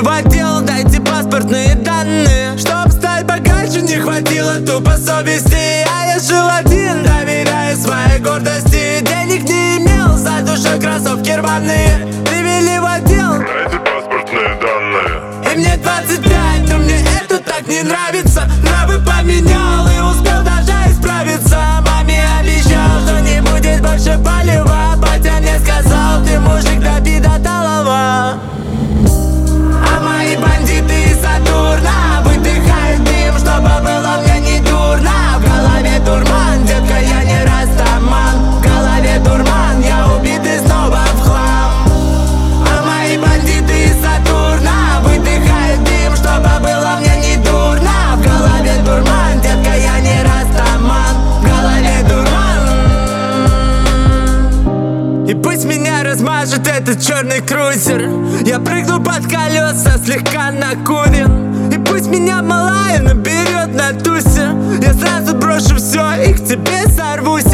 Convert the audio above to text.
в отдел, дайте паспортные данные. Чтоб стать богаче, не хватило тупо совести. А я жил один, доверяя своей гордости. Денег не имел, за душу кроссовки рваные. Привели в отдел, дайте паспортные данные. и мне 25, но мне это так не нравится. Нравы поменял и успел даже исправиться. Маме обещал, что не будет больше палева. Батя мне сказал, ты мужик до талого. А мои бандиты из Сатурна выдыхают дым, чтобы было мне не дурно. В голове дурман, детка, я не растаман. В голове дурман, я убит и снова в хлам. А мои бандиты из Сатурна выдыхают дым, чтобы было мне не дурно. В голове дурман, детка, я не растаман. В голове дурман. И пусть меня размажет этот черный крузер, я прыгну под колеса, слегка накурен. И пусть меня малая наберет на тусе, я сразу брошу все и к тебе сорвусь.